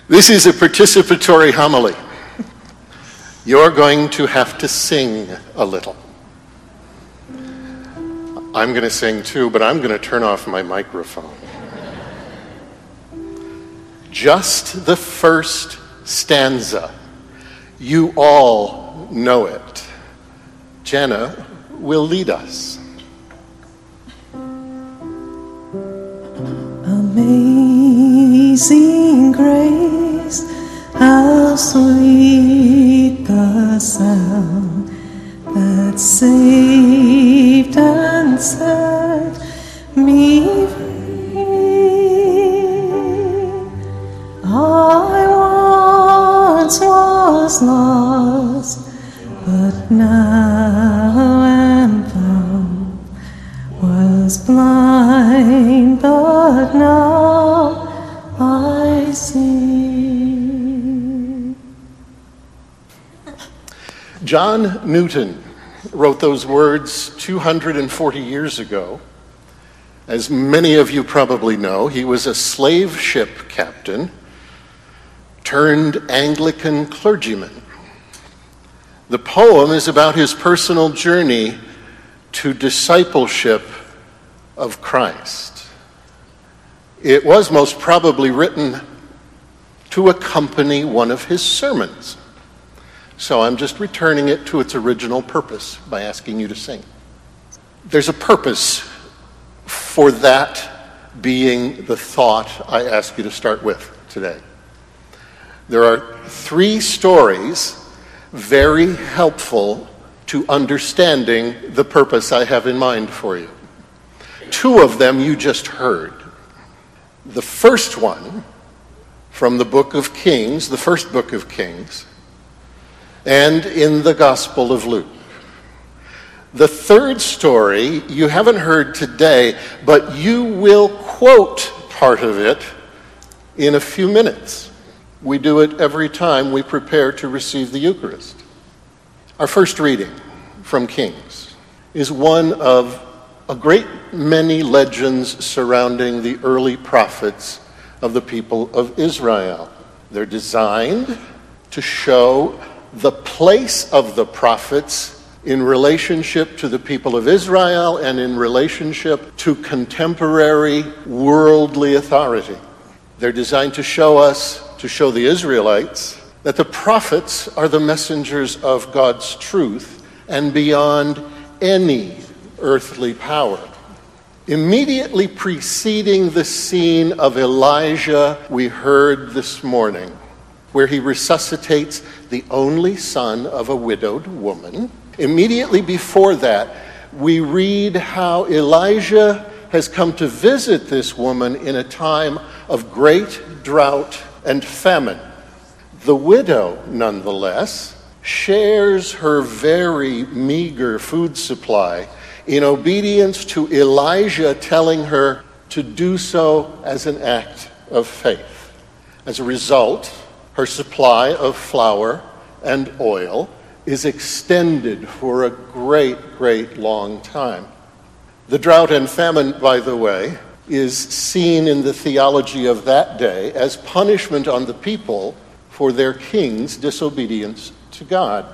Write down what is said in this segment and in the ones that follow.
This is a participatory homily. You're going to have to sing a little. I'm going to sing too, but I'm going to turn off my microphone. Just the first stanza. You all know it. Jenna will lead us. Amazing grace, how sweet the sound that saved and set me free. I once was lost, but now am found. Was blind, but now I see. John Newton wrote those words 240 years ago. As many of you probably know, he was a slave ship captain turned Anglican clergyman. The poem is about his personal journey to discipleship of Christ. It was most probably written to accompany one of his sermons. So I'm just returning it to its original purpose by asking you to sing. There's a purpose for that being the thought I ask you to start with today. There are 3 stories very helpful to understanding the purpose I have in mind for you. 2 of them you just heard. The first one from the book of Kings, the first book of Kings, and in the Gospel of Luke. The third story you haven't heard today, but you will quote part of it in a few minutes. We do it every time we prepare to receive the Eucharist. Our first reading from Kings is one of a great many legends surrounding the early prophets of the people of Israel. They're designed to show the place of the prophets in relationship to the people of Israel and in relationship to contemporary worldly authority. They're designed to show the Israelites, that the prophets are the messengers of God's truth and beyond any earthly power. Immediately preceding the scene of Elijah we heard this morning, where he resuscitates the only son of a widowed woman, immediately before that, we read how Elijah has come to visit this woman in a time of great drought and famine. The widow, nonetheless, shares her very meager food supply in obedience to Elijah telling her to do so as an act of faith. As a result, her supply of flour and oil is extended for a great long time. The drought and famine, by the way, is seen in the theology of that day as punishment on the people for their king's disobedience to God.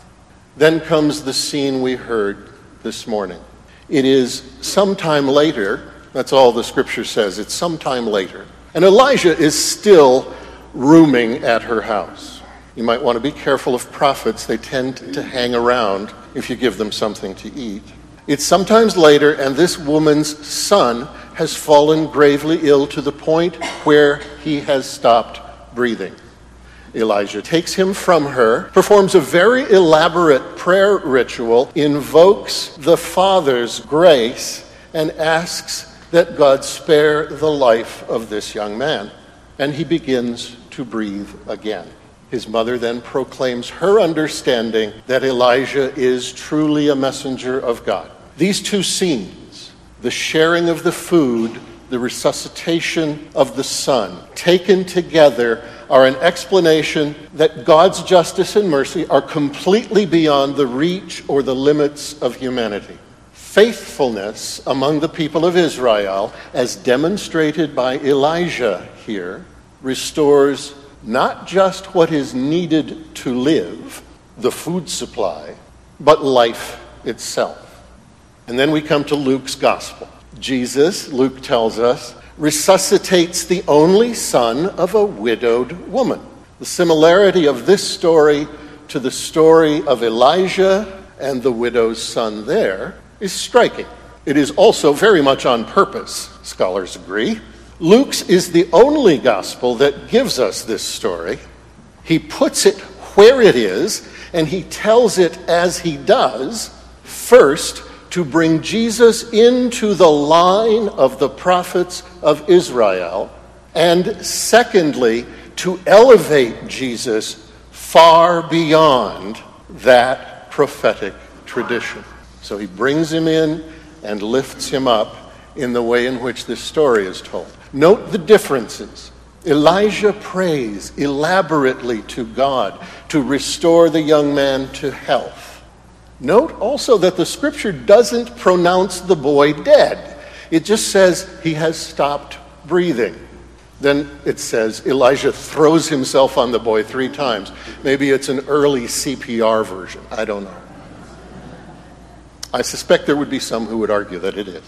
Then comes the scene we heard this morning. It is sometime later, that's all the scripture says, it's sometime later. And Elijah is still rooming at her house. You might want to be careful of prophets. They tend to hang around if you give them something to eat. It's sometimes later, and this woman's son has fallen gravely ill to the point where he has stopped breathing. Elijah takes him from her, performs a very elaborate prayer ritual, invokes the Father's grace, and asks that God spare the life of this young man. And he begins to breathe again. His mother then proclaims her understanding that Elijah is truly a messenger of God. These 2 scenes, the sharing of the food, the resuscitation of the son, taken together are an explanation that God's justice and mercy are completely beyond the reach or the limits of humanity. Faithfulness among the people of Israel, as demonstrated by Elijah here, restores not just what is needed to live, the food supply, but life itself. And then we come to Luke's gospel. Jesus, Luke tells us, resuscitates the only son of a widowed woman. The similarity of this story to the story of Elijah and the widow's son there is striking. It is also very much on purpose, scholars agree. Luke's is the only gospel that gives us this story. He puts it where it is, and he tells it as he does, first to bring Jesus into the line of the prophets of Israel, and secondly, to elevate Jesus far beyond that prophetic tradition. So he brings him in and lifts him up in the way in which this story is told. Note the differences. Elijah prays elaborately to God to restore the young man to health. Note also that the scripture doesn't pronounce the boy dead. It just says he has stopped breathing. Then it says Elijah throws himself on the boy 3 times. Maybe it's an early CPR version. I don't know. I suspect there would be some who would argue that it is.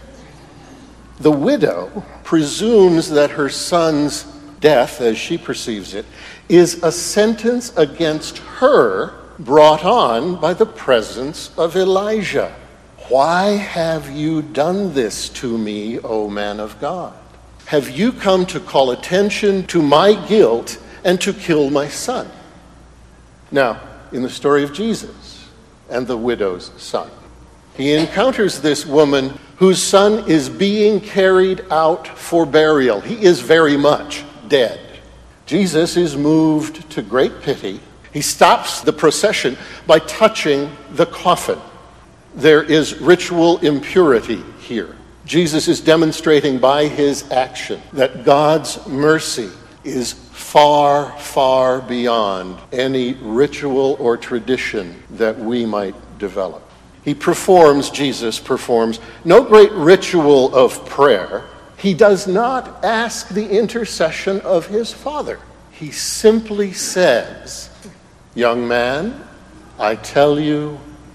The widow presumes that her son's death, as she perceives it, is a sentence against her brought on by the presence of Elijah. Why have you done this to me, O man of God? Have you come to call attention to my guilt and to kill my son? Now, in the story of Jesus and the widow's son, he encounters this woman whose son is being carried out for burial. He is very much dead. Jesus is moved to great pity. He stops the procession by touching the coffin. There is ritual impurity here. Jesus is demonstrating by his action that God's mercy is far, far beyond any ritual or tradition that we might develop. Jesus performs no great ritual of prayer. He does not ask the intercession of his Father. He simply says, "Young man, I tell you,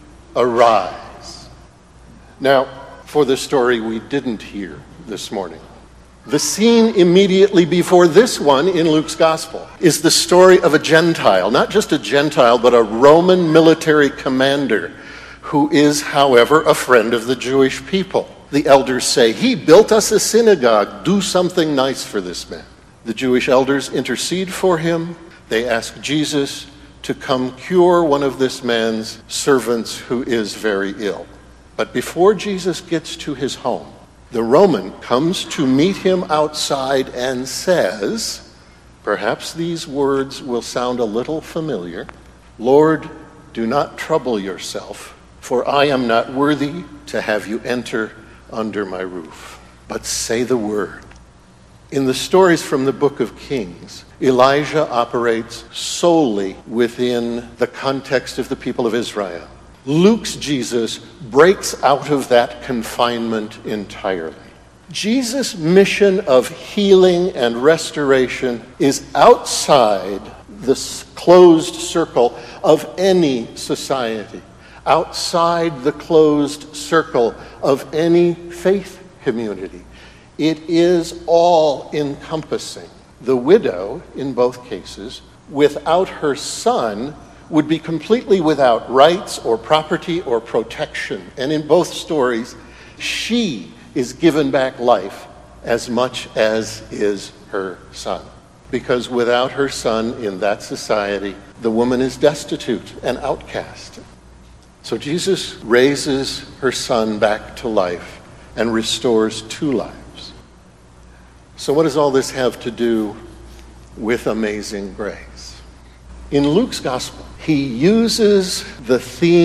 arise." Now, for the story we didn't hear this morning, the scene immediately before this one in Luke's gospel is the story of a Gentile, not just a Gentile, but a Roman military commander who is, however, a friend of the Jewish people. The elders say, "He built us a synagogue. Do something nice for this man." The Jewish elders intercede for him. They ask Jesus to come cure one of this man's servants who is very ill. But before Jesus gets to his home, the Roman comes to meet him outside and says, perhaps these words will sound a little familiar, "Lord, do not trouble yourself, for I am not worthy to have you enter under my roof, but say the word." In the stories from the book of Kings, Elijah operates solely within the context of the people of Israel. Luke's Jesus breaks out of that confinement entirely. Jesus' mission of healing and restoration is outside the closed circle of any society, outside the closed circle of any faith community. It is all-encompassing. The widow, in both cases, without her son, would be completely without rights or property or protection. And in both stories, she is given back life as much as is her son. Because without her son in that society, the woman is destitute and outcast. So Jesus raises her son back to life and restores 2 lives. So what does all this have to do with Amazing Grace? In Luke's gospel, he uses the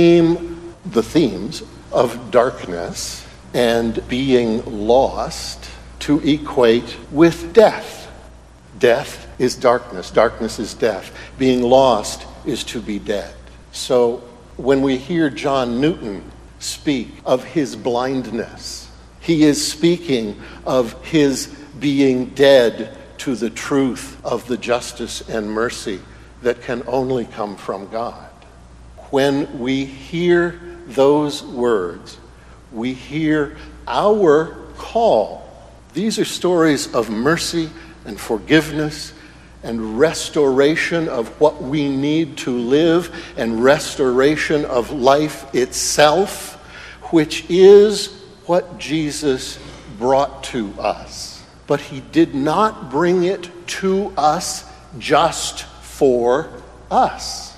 themes of darkness and being lost to equate with death. Death is darkness. Darkness is death. Being lost is to be dead. So when we hear John Newton speak of his blindness, he is speaking of his being dead to the truth of the justice and mercy that can only come from God. When we hear those words, we hear our call. These are stories of mercy and forgiveness and restoration of what we need to live and restoration of life itself, which is what Jesus brought to us. But he did not bring it to us just for us.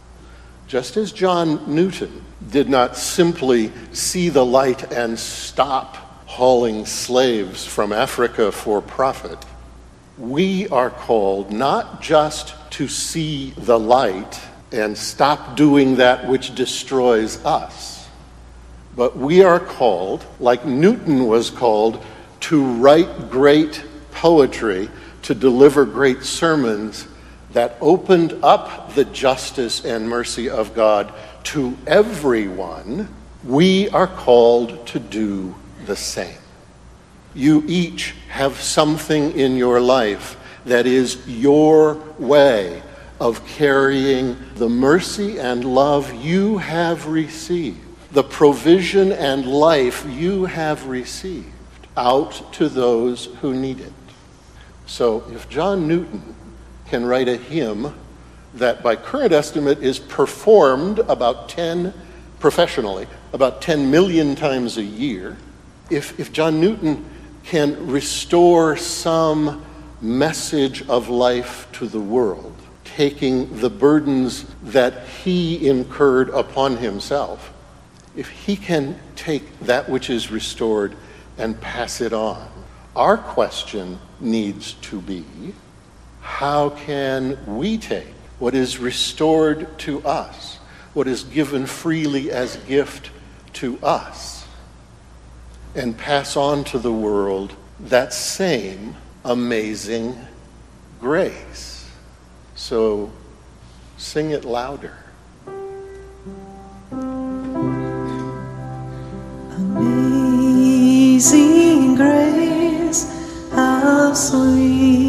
Just as John Newton did not simply see the light and stop hauling slaves from Africa for profit, we are called not just to see the light and stop doing that which destroys us, but we are called, like Newton was called, to write great poetry, to deliver great sermons that opened up the justice and mercy of God to everyone. We are called to do the same. You each have something in your life that is your way of carrying the mercy and love you have received, the provision and life you have received, out to those who need it. So if John Newton can write a hymn that by current estimate is performed professionally about 10 million times a year, if John Newton can restore some message of life to the world, taking the burdens that he incurred upon himself, if he can take that which is restored and pass it on, our question needs to be, how can we take what is restored to us, what is given freely as gift to us, and pass on to the world that same amazing grace? So sing it louder. Amazing grace, how sweet